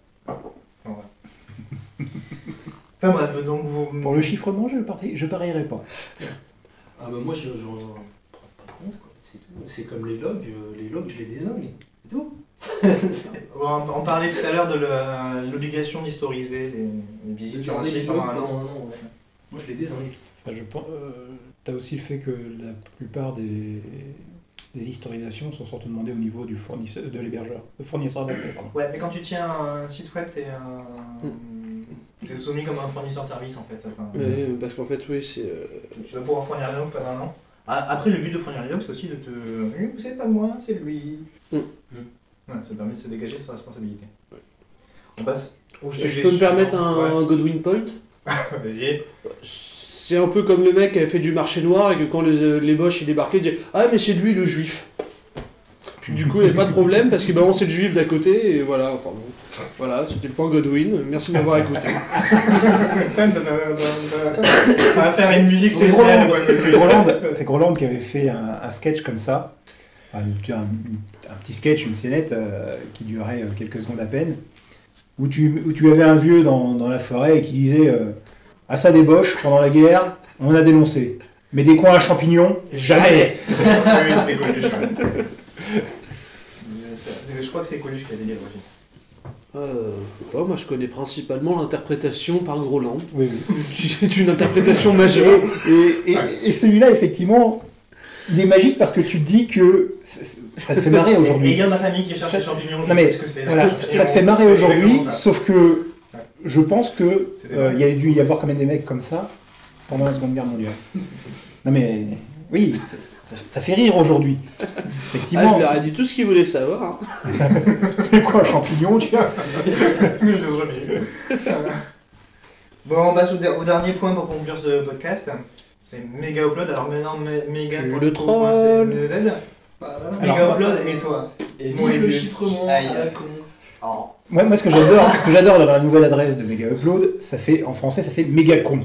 Enfin bref, donc vous... Pour le chiffrement, je parierais pas. Ah bah moi, je rends pas compte, quoi. C'est tout. C'est comme les logs, je les désingue. C'est tout. On parlait tout à l'heure de l'obligation d'historiser les visites sur un site pendant un an. Ouais. Moi, je les désingue. Enfin, je pense. T'as aussi le fait que la plupart des historisations sont surtout demandées au niveau du fournisseur, de l'hébergeur, le fournisseur d'accès, pardon. Ouais, mais quand tu tiens un site web, c'est soumis comme un fournisseur de service en fait. Enfin, Parce qu'en fait, oui, c'est... Tu vas pouvoir fournir les logs pendant un an. Après, le but de fournir les logs, c'est aussi de te. C'est pas moi, c'est lui. Ouais, ça permet de se dégager sa responsabilité. On passe au sujet. Je peux me permettre suivant. un Godwin Point? Vas-y. C'est un peu comme le mec qui avait fait du marché noir et que quand les Boches y débarquaient, il disait « Ah mais c'est lui le juif !» Puis du coup il n'y avait pas de problème parce qu'il balançait le juif d'à côté et voilà, enfin bon. Voilà, c'était le point Godwin, merci de m'avoir écouté. Ça va faire une musique C'est spéciale. C'est Groland qui avait fait un sketch comme ça. Enfin, un petit sketch, une scénette qui durait quelques secondes à peine. Où tu avais un vieux dans la forêt et qui disait à ça des Boches, pendant la guerre, on a dénoncé. Mais des coins à champignons, jamais. Oui, c'était Coluche. Je crois que c'est Coluche qui avait dit l'origine. Je sais pas, moi je connais principalement l'interprétation par Groland. Oui. Qui est une interprétation majeure. Et celui-là, effectivement, il est magique parce que tu te dis que ça te fait marrer Et il aujourd'hui. y a ma famille qui cherche les champignons, Non je mais sais ce que c'est. voilà, ça te fait marrer C'est aujourd'hui, exactement ça. sauf que je pense que C'était vrai. il y a dû y avoir quand même des mecs comme ça pendant la Seconde Guerre mondiale. Non mais oui, ça fait rire aujourd'hui. Ah, Effectivement. je leur ai dit tout ce qu'ils voulaient savoir. C'est quoi un champignon, tu vois? Bon, on passe au dernier point pour conclure ce podcast. C'est Mega Upload. Alors maintenant, Mega Le troll. Z. Alors, Mega Upload et toi. Et Moi, vive le les bus. chiffrement Aïe. à la con. Alors, moi ce que j'adore dans la nouvelle adresse de Mega Upload, ça fait en français ça fait méga con.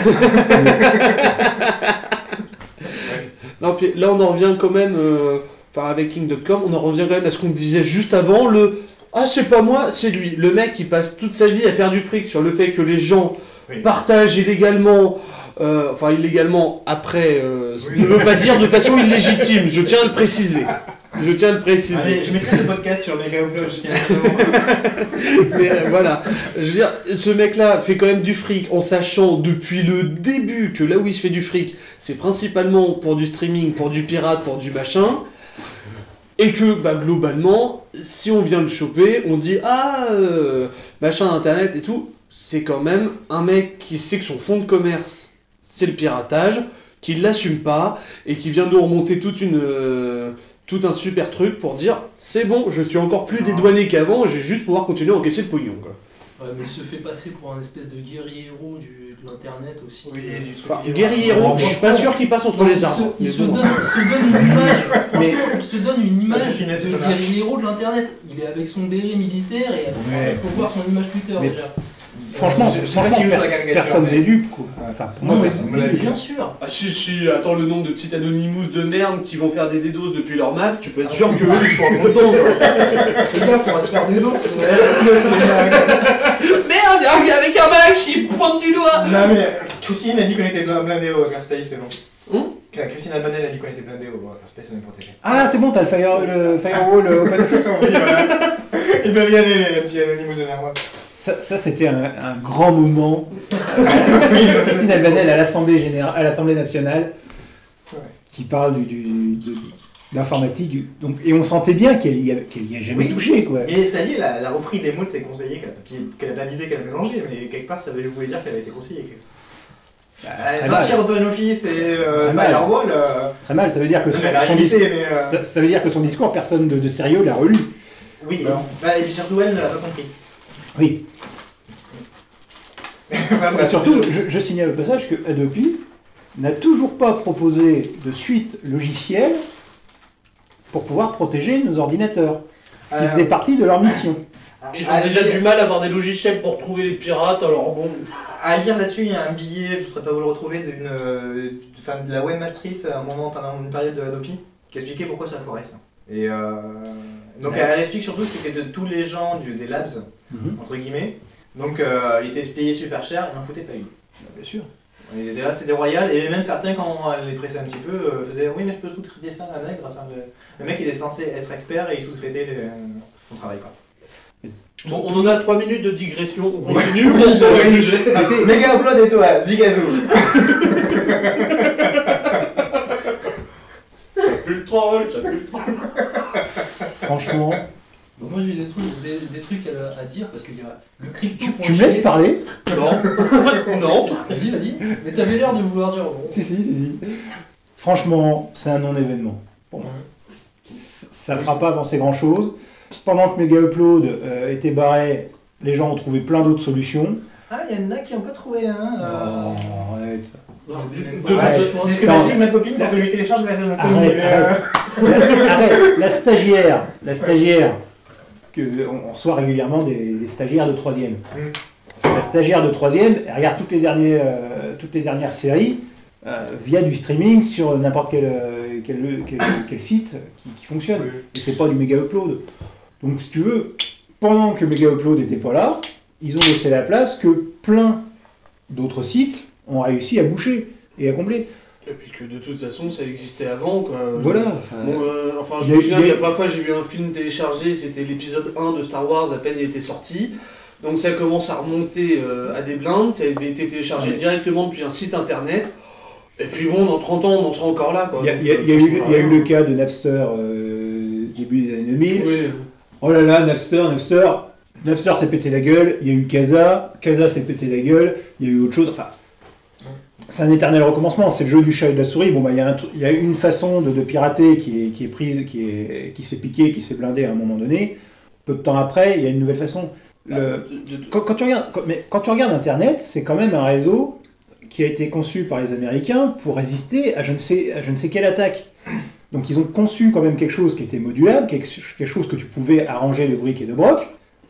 Non, puis là on en revient quand même, avec King.com, on en revient quand même à ce qu'on disait juste avant, ah c'est pas moi, c'est lui. Le mec qui passe toute sa vie à faire du fric sur le fait que les gens oui. partagent illégalement, illégalement après, ça ne veut pas dire de façon illégitime, je tiens à le préciser. Je tiens à le préciser. Allez, je mettrai ce podcast sur Mega Upload jusqu'à maintenant. Mais voilà, je veux dire, ce mec-là fait quand même du fric en sachant depuis le début que là où il se fait du fric, c'est principalement pour du streaming, pour du pirate, pour du machin. Et que, globalement, si on vient le choper, on dit « Ah, machin internet et tout », c'est quand même un mec qui sait que son fond de commerce, c'est le piratage, qui l'assume pas, et qui vient nous remonter tout un super truc pour dire « C'est bon, je suis encore plus dédouané qu'avant, je vais juste pouvoir continuer à encaisser le pognon. » Ouais, mais il se fait passer pour un espèce de guerrier héros de l'internet aussi. Oui, il y a du truc. Enfin, guerrier-héros, je suis pas sûr qu'il passe entre les arbres. Il mais se bon. donne une image, franchement, Mais- il se donne une image finesse, ça de marche. guerrier héros de l'internet. Il est avec son béret militaire et Ouais. il faut voir son image Twitter Mais- déjà. Franchement, Je sais pas si vous la caricature, personne mais- n'est dupe quoi. Enfin pour moi Non, personne mais n'est dupe. bien sûr. Ah si, attends le nombre de petits anonymous de merde qui vont faire des DDoS depuis leur map, tu peux être sûr que eux ils sont à fond dedans quoi. Les gars, faut se faire des doses. Merde, il y a un gars avec un Mac qui pointe du doigt. Non mais Christine a dit qu'on était blindé au Hackerspace, c'est bon. Hum Christine Albanel a dit qu'on était blindé au Hackerspace, on est protégé. Ah c'est bon, t'as le firewall OpenOffice. Oui, voilà. Ils peuvent y aller, les petits Anonymous de merde. Ça c'était un grand moment. Christine Albanel à l'Assemblée nationale, qui parle de l'informatique. Donc, et on sentait bien qu'elle y a jamais touché, quoi. Et ça y est, elle a repris des mots de ses conseillers qu'elle a pas vidé, qu'elle a mélangé, mais quelque part ça voulait dire qu'elle a été conseillée. Sortir OpenOffice et Firewall. Très mal, ça veut dire que ça veut dire que son discours, personne de sérieux l'a relu. Oui, et puis surtout elle ne l'a pas compris. Oui. Et surtout, je signale au passage que Adobe n'a toujours pas proposé de suite logicielle pour pouvoir protéger nos ordinateurs. Ce qui faisait partie de leur mission. Ils ont déjà du mal à avoir des logiciels pour trouver les pirates, alors bon... À lire là-dessus, il y a un billet, je ne saurais pas vous le retrouver, de la webmastrice à un moment pendant une période de Adobe, qui expliquait pourquoi ça foirait ça. Et donc elle explique surtout que c'était de tous les gens des labs, entre guillemets, donc ils étaient payés super cher et n'en foutaient pas une. Bien sûr. Ils étaient là, c'était royal, et même certains, quand on les pressait un petit peu, faisaient « Oui, mais je peux sous-traiter ça à un nègre ». Le mec il était censé être expert et il sous-traitait son travail, quoi. Bon, on en a 3 minutes de digression, on continue. Méga upload et toi, Zigazoo. Plus le troll, ça pue le troll. Franchement... Bon, moi j'ai des trucs à dire parce qu'il y a le crypto. Tu me laisses parler? Non. Non. Vas-y. Mais t'avais l'air de vouloir dire bon. Si. Franchement, c'est un non-événement. Bon. Ça fera pas avancer grand-chose. Pendant que Mega Upload était barré, les gens ont trouvé plein d'autres solutions. Ah, il y en a qui n'ont pas trouvé, hein. Oh, arrête. C'est ce que m'a dit ma copine pour que je lui télécharge Grey's Anatomy. Arrête. La stagiaire, on reçoit régulièrement des stagiaires de 3e. La stagiaire de 3e, elle regarde toutes les dernières séries via du streaming sur n'importe quel site qui fonctionne. Et c'est pas du Mega Upload. Donc si tu veux, pendant que Mega Upload n'était pas là, ils ont laissé la place que plein d'autres sites ont réussi à boucher et à combler. Et puis que de toute façon ça existait avant, quoi. Voilà. Je me souviens que la première fois j'ai vu un film téléchargé, c'était l'épisode 1 de Star Wars, à peine il était sorti. Donc ça commence à remonter à des blindes, ça avait été téléchargé directement depuis un site internet. Et puis bon, dans 30 ans on en sera encore là, quoi. Il y a eu le cas de Napster début des années 2000. Oui. Oh là là, Napster s'est pété la gueule, il y a eu Casa s'est pété la gueule, il y a eu autre chose, enfin... C'est un éternel recommencement, c'est le jeu du chat et de la souris. Bon, il y a une façon de pirater qui est prise, qui se fait piquer, qui se fait blinder à un moment donné. Peu de temps après, il y a une nouvelle façon. Quand tu regardes Internet, c'est quand même un réseau qui a été conçu par les Américains pour résister à je ne sais quelle attaque. Donc ils ont conçu quand même quelque chose qui était modulable, quelque chose que tu pouvais arranger de briques et de broc.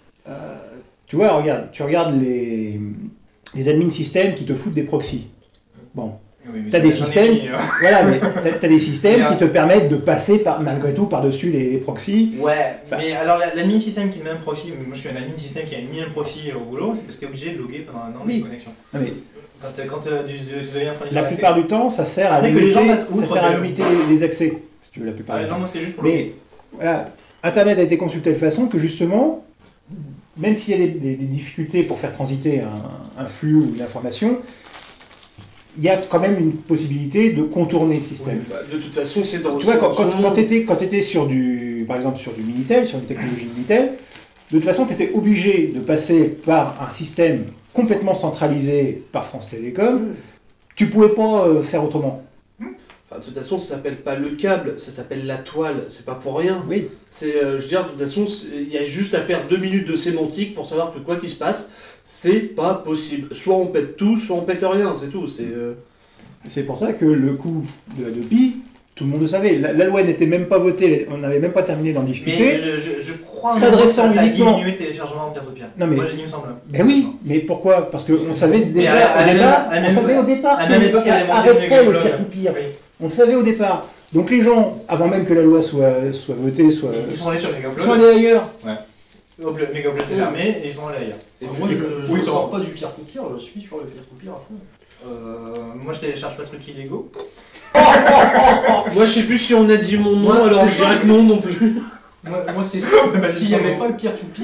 Tu vois, tu regardes les admin systems qui te foutent des proxys. Bon, t'as des systèmes, mais t'as des systèmes qui te permettent de passer malgré tout par-dessus les proxys. Ouais, mais alors l'admin système qui met un proxy, moi je suis un admin système qui a mis un proxy au boulot, c'est parce que t'es obligé de loguer pendant un an de connexion. Non, mais quand tu deviens fournisseur la plupart du temps, ça sert à limiter les accès, si tu veux, la plupart du temps. Non, moi c'était juste pour mais voilà, Internet a été conçu de telle façon que justement, même s'il y a des difficultés pour faire transiter un flux ou une information, il y a quand même une possibilité de contourner le système. De toute façon, c'est dans... Tu vois, quand tu étais sur par exemple sur du Minitel, sur une technologie Minitel, de toute façon, tu étais obligé de passer par un système complètement centralisé par France Télécom. Tu pouvais pas faire autrement. Enfin, de toute façon, ça s'appelle pas le câble, ça s'appelle la toile, c'est pas pour rien. Oui. C'est, je veux dire, de toute façon, il y a juste à faire 2 minutes de sémantique pour savoir que quoi qu'il se passe, c'est pas possible. Soit on pète tout, soit on pète rien, c'est tout. C'est pour ça que le coup de Adobe, tout le monde le savait. La loi n'était même pas votée, on n'avait même pas terminé d'en discuter. Mais je crois que ça a diminué le téléchargement en peer-to-peer. Non, mais... Moi, il me semble. Ben oui, mais pourquoi? Parce qu'on savait déjà au départ à même époque, ça arrêterait le peer-to-peer. On le savait au départ. Donc les gens, avant même que la loi soit votée, ils sont allés sur Mega Upload. Sont allés ailleurs. Ouais. Mega Upload c'est fermé et ils sont allés ailleurs. Et moi je ne sors pas du peer-to-peer, je suis sur le peer-to-peer à fond. Moi je télécharge pas de trucs illégaux. Moi je sais plus si on a dit mon nom, alors je dirais que non plus. Moi c'est simple, s'il n'y avait pas le peer-to-peer,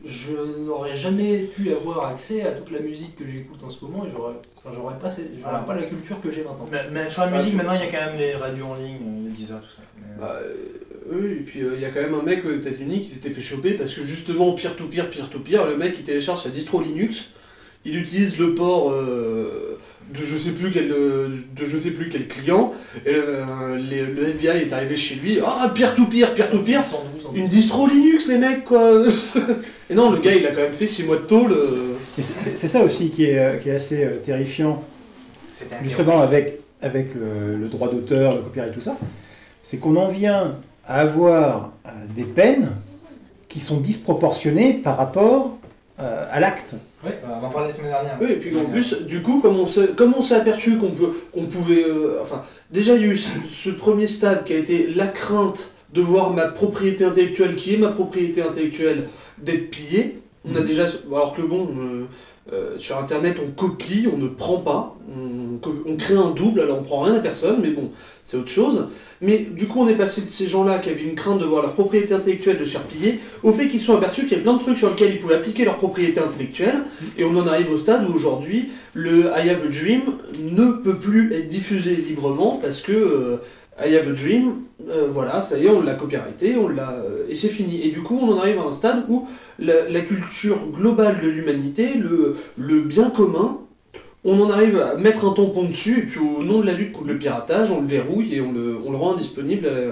je n'aurais jamais pu avoir accès à toute la musique que j'écoute en ce moment et j'aurais pas la culture que j'ai maintenant. Mais sur la musique, maintenant, il y a quand même les radios en ligne, les Deezer, tout ça. Mais, Oui, et puis il y a quand même un mec aux États-Unis qui s'était fait choper parce que justement, peer-to-peer, le mec il télécharge sa distro Linux, il utilise le port de je sais plus quel client, et le FBI est arrivé chez lui, peer-to-peer, une distro Linux les mecs quoi. Et non, le gars il a quand même fait 6 mois de tôle. Et c'est ça aussi qui est assez terrifiant, c'était un justement terroriste. avec le droit d'auteur, le copyright et tout ça, c'est qu'on en vient à avoir des peines qui sont disproportionnées par rapport à l'acte. On en parlait la semaine dernière. Oui, et puis en plus, du coup, comme on s'est aperçu qu'on pouvait... déjà, il y a eu ce premier stade qui a été la crainte de voir ma propriété intellectuelle, qui est ma propriété intellectuelle, d'être pillée. On a déjà... Alors que bon, sur Internet, on copie, on ne prend pas. On crée un double, alors on prend rien à personne, mais bon, c'est autre chose. Mais du coup, on est passé de ces gens-là qui avaient une crainte de voir leur propriété intellectuelle de se faire piller, au fait qu'ils se sont aperçus qu'il y avait plein de trucs sur lesquels ils pouvaient appliquer leur propriété intellectuelle, et on en arrive au stade où aujourd'hui, le I Have a Dream ne peut plus être diffusé librement parce que I Have a Dream, voilà, ça y est, on l'a copyrighté, et c'est fini. Et du coup, on en arrive à un stade où la culture globale de l'humanité, le bien commun, on en arrive à mettre un tampon dessus, et puis au nom de la lutte contre le piratage, on le verrouille et on le rend indisponible à la...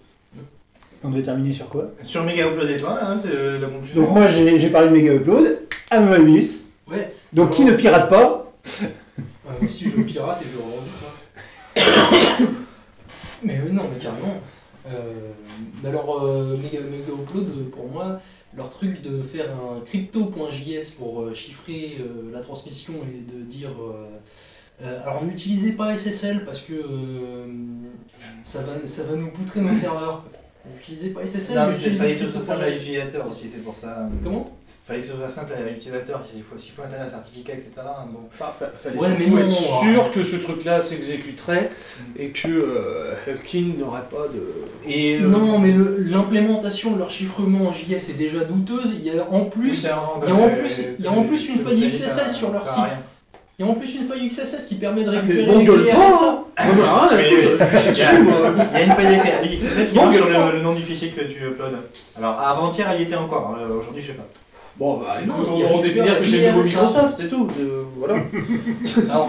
On devait terminer sur quoi? Sur Mega Upload et toi, hein, c'est la conclusion. Donc moi j'ai parlé de Mega Upload, Anonymous, Ouais. donc qui ne pirate pas. Moi aussi je pirate et je le revendique. Mais oui, non, mais carrément. Mais alors, Mega Upload, pour moi, leur truc de faire un crypto.js pour chiffrer la transmission et de dire... alors n'utilisez pas SSL parce que ça va nous poutrer nos serveurs. N'utilisez pas SSL. Non, mais utilisez il fallait que ce soit crypto.js. simple à l'utilisateur aussi, c'est pour ça. Comment? Il fallait que ce soit simple à l'utilisateur, s'il faut installer un certificat, etc. Bon. Fallait Ouais, mais surtout non, être sûr que ce truc-là s'exécuterait et que King n'aurait pas de... Et, Non, mais l'implémentation de leur chiffrement en JS est déjà douteuse. Il y a en plus, il y a en plus une faille XSS sur leur site. Il y a en plus une faille XSS qui permet de récupérer bon, les gueule clés pas, RSA. Moi j'en ai rien à foutre, je suis dessus moi. Il y a une faille XSS qui Bon, marche sur gueule pas. le nom du fichier que tu uploads. Alors avant-hier, elle y était encore, aujourd'hui, je sais pas. Bon bah écoute, Non, il y a on va définir que c'est le nouveau RSA. Microsoft, c'est tout. Voilà. Alors,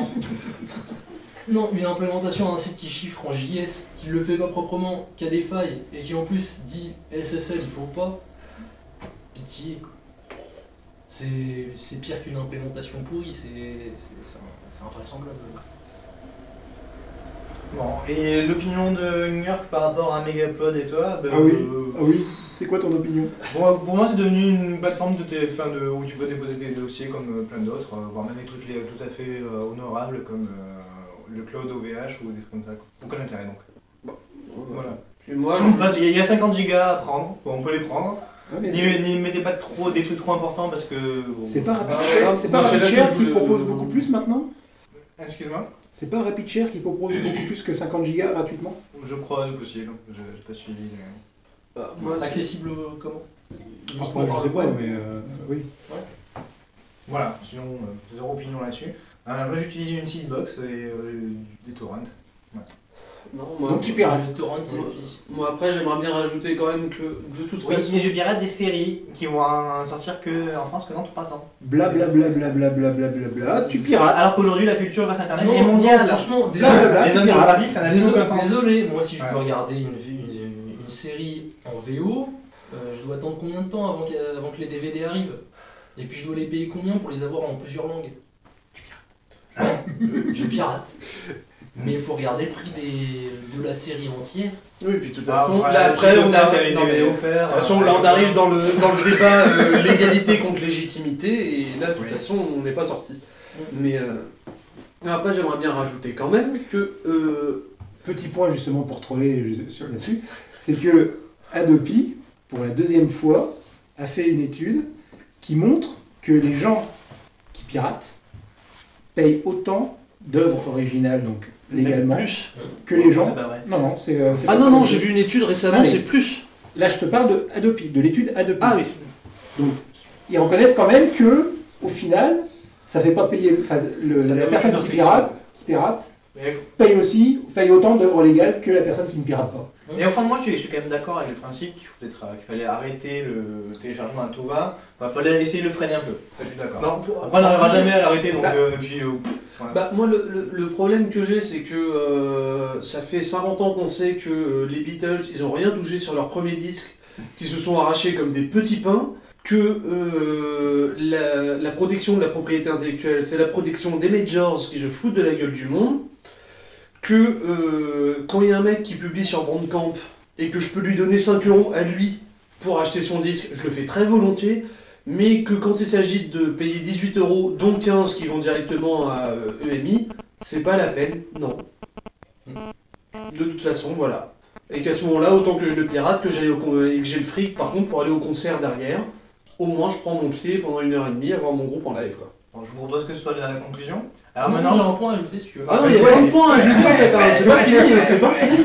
non, une implémentation d'un site qui chiffre en JS, qui le fait pas proprement, qui a des failles, et qui en plus dit SSL, il faut pas. Pitié, quoi. C'est pire qu'une implémentation pourrie, c'est invraisemblable. Bon, et l'opinion de New York par rapport à Mega Upload et toi Ah oui, c'est quoi ton opinion? Bon, pour moi, c'est devenu une plateforme où tu peux déposer tes dossiers comme plein d'autres, voire même des trucs tout à fait honorables comme le cloud OVH ou des trucs comme ça. Aucun intérêt donc. Voilà. Puis moi, Enfin, il y a 50 gigas à prendre, on peut les prendre. Ah, mais N'y mettez pas des trucs trop importants parce que. Bon, c'est pas voilà, RapidShare moi, c'est là que RapidShare je qui voulais- propose beaucoup plus maintenant? Excuse-moi. C'est pas RapidShare qui propose beaucoup plus que 50 gigas gratuitement? Je crois, c'est possible. Je n'ai pas suivi. moi, Accessible comment? Moi je sais pas, mais oui. Voilà, sinon, zéro opinion là-dessus. Moi, j'utilise une seedbox et des torrents. non, moi, Donc tu pirates. Le torrent, c'est moi après j'aimerais bien rajouter quand même que de toute Oui, façon... mais je pirate des séries qui vont sortir en France que dans 3 ans. Blablabla, tu pirates. Alors qu'aujourd'hui, la culture grâce à Internet est Non, mondiale. franchement, Blablabla, Les tu zones pirates. géographiques, ça n'a plus aucun sens. Désolé, moi si je veux Ouais. regarder une série en VO, je dois attendre combien de temps avant que les DVD arrivent? Et puis je dois les payer combien pour les avoir en plusieurs langues? Je pirate. Mais il faut regarder le prix de la série entière. Oui, puis de toute Ah, façon, voilà, là après on a... avait non, mais- des De offerts. toute façon, là on arrive dans le débat légalité contre légitimité, et là de toute Oui. façon on n'est pas sorti. Mais après j'aimerais bien rajouter quand même que... Petit point justement pour troller là-dessus, c'est que Adopi, pour la deuxième fois, a fait une étude qui montre que les gens qui piratent payent autant d'œuvres originales, donc légalement, Plus. que les gens. C'est pas vrai. Non, c'est. c'est Ah pas non, non, vrai. j'ai vu une étude récemment, Ah, mais- c'est plus. Là, je te parle de Adopi, de l'étude Adopi. Ah oui. Donc, ils reconnaissent quand même que, au final, ça fait pas payer. Enfin, la personne qui pirate paye autant d'œuvres légales que la personne qui ne pirate pas. Et au fond de moi, je suis quand même d'accord avec le principe qu'il fallait arrêter le téléchargement à tout va. Enfin, fallait essayer de le freiner un peu. Ça, je suis d'accord. Après, on n'arrivera jamais à l'arrêter, donc voilà. Moi, le problème que j'ai, c'est que ça fait 50 ans qu'on sait que les Beatles, ils ont rien touché sur leur premier disque, qui se sont arrachés comme des petits pains, que la protection de la propriété intellectuelle, c'est la protection des majors qui se foutent de la gueule du monde, que quand il y a un mec qui publie sur Bandcamp et que je peux lui donner 5 € à lui pour acheter son disque, je le fais très volontiers, mais que quand il s'agit de payer 18 €, dont 15 qui vont directement à EMI, c'est pas la peine, non. De toute façon, voilà. Et qu'à ce moment-là, autant que je le pirate, et que j'ai le fric par contre pour aller au concert derrière, au moins je prends mon pied pendant 1h30 à voir mon groupe en live, quoi. Bon, je vous propose que ce soit la conclusion. Alors Non, maintenant, j'ai un point à ajouter si tu veux. Ah non, il y a plein de points à ajouter en fait, hein, c'est pas fini, c'est pas fini.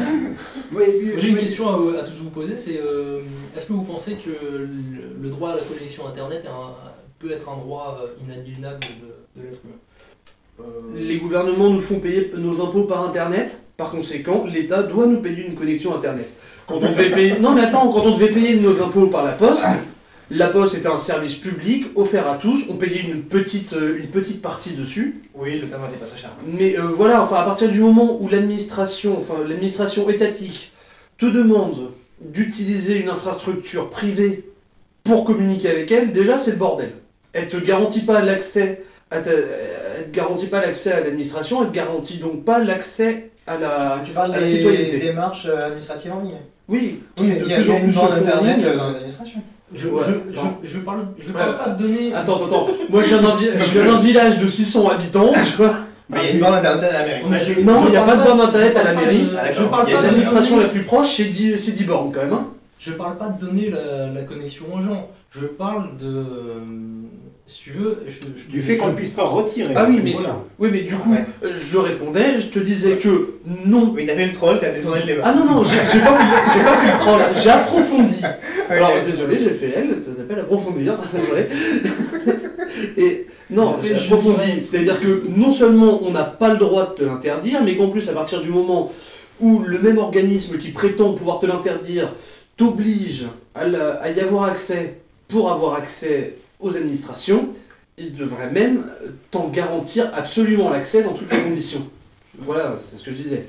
J'ai une question à tous vous poser, c'est est-ce que vous pensez que le droit à la connexion internet peut être un droit inaliénable de l'être humain? Les gouvernements nous font payer nos impôts par internet, par conséquent, l'État doit nous payer une connexion internet. Quand on devait payer... Non mais attends, quand on devait payer nos impôts par la poste était un service public offert à tous, on payait une petite partie dessus. oui, le terme n'était pas très cher. Mais voilà, enfin à partir du moment où l'administration étatique te demande d'utiliser une infrastructure privée pour communiquer avec elle, déjà c'est le bordel. Elle te garantit pas l'accès à l'administration, elle te garantit donc pas l'accès à la Tu parles à la des citoyenneté. démarches administratives en ligne. Oui, Oui, mais il y a une borne internet dans les administrations. Je parle pas de données. Attends. Moi je viens d'un village de 600 habitants, tu vois. Mais il y a une borne internet à la mairie. Non, il n'y a pas de borne internet à la mairie. Je parle Il y a pas de l'administration la plus proche, c'est 10 bornes quand même. Hein. Je parle pas de donner la connexion aux gens. Je parle de. Si tu veux. Du fait qu'on ne puisse pas retirer. Ah oui, mais, voilà. oui, mais du coup, Ouais. je répondais, je te disais que non. Oui, t'as fait le troll, t'as détourné le débat. Ah non, j'ai pas fait le troll, j'ai approfondi. Alors désolé, j'ai fait L, ça s'appelle approfondir, désolé. Et non, j'ai approfondi, c'est-à-dire que non seulement on n'a pas le droit de te l'interdire, mais qu'en plus, à partir du moment où le même organisme qui prétend pouvoir te l'interdire t'oblige à y avoir accès pour avoir accès aux administrations, il devrait même t'en garantir absolument l'accès dans toutes les conditions. Voilà, c'est ce que je disais.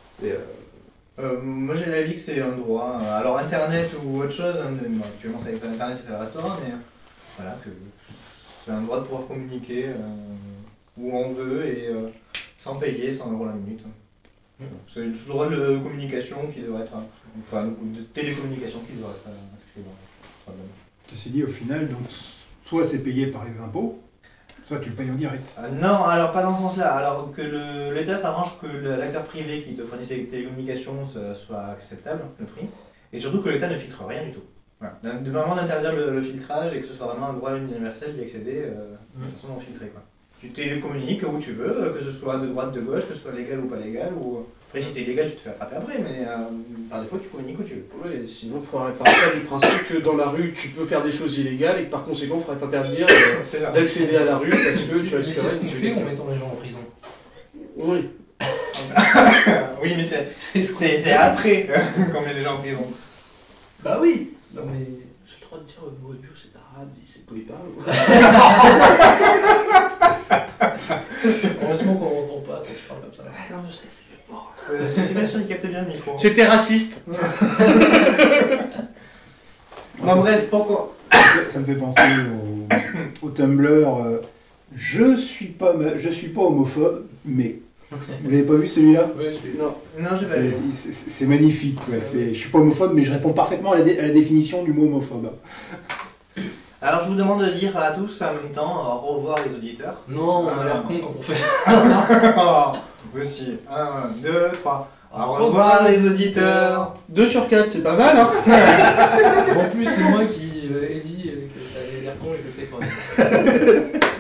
Moi j'ai l'avis que c'est un droit. Alors internet ou autre chose, actuellement ça n'est pas internet et ça le restera, mais voilà, que c'est un droit de pouvoir communiquer où on veut et sans payer 100 € la minute. C'est le droit de communication qui devrait être, enfin de télécommunication qui devrait être inscrit dans le problème. Ceci dit, au final, donc, soit c'est payé par les impôts, soit tu le payes en direct. Non, alors pas dans ce sens-là. Alors que l'État s'arrange que l'acteur privé qui te fournisse les télécommunications soit acceptable, le prix. Et surtout que l'État ne filtre rien du tout. Voilà. Vraiment d'interdire le filtrage et que ce soit vraiment un droit universel d'y accéder de façon non filtrée, quoi. Tu télécommuniques où tu veux, que ce soit de droite, de gauche, que ce soit légal ou pas légal. Ou... Après, si c'est illégal, tu te fais attraper après, mais par défaut, tu communiques où tu veux. Oui, sinon il faudrait partir du principe que dans la rue, tu peux faire des choses illégales et que par conséquent, il faudrait t'interdire d'accéder à la rue parce que tu Mais c'est risquerais ce de qu'on tuer fait en quelqu'un. mettant les gens en prison. Oui. Oui, mais C'est ce qu'on c'est fait. après qu'on met les gens en prison. Bah oui. Non mais. J'ai le droit de dire le mot abus, c'est arabe, il sait de quoi il parle. Heureusement qu'on m'entend pas quand je parle comme ça. Ah non, je sais, c'est fait pour. Je sais pas si il capte bien le micro. C'était raciste. Non, bref, pourquoi Ça me fait penser au Tumblr. Je suis pas homophobe, mais vous l'avez pas vu celui-là? Ouais, je l'ai. Non. Non, j'ai pas vu. C'est magnifique. Quoi. Je suis pas homophobe, mais je réponds parfaitement à la définition du mot homophobe. Alors, je vous demande de dire à tous en même temps au revoir les auditeurs. Non, on a l'air con quand on fait ça. Aussi. 1, 2, 3. Au revoir les auditeurs. 2 sur 4, c'est pas mal, hein. En plus, c'est moi qui ai dit que ça avait l'air con et je le fais pas.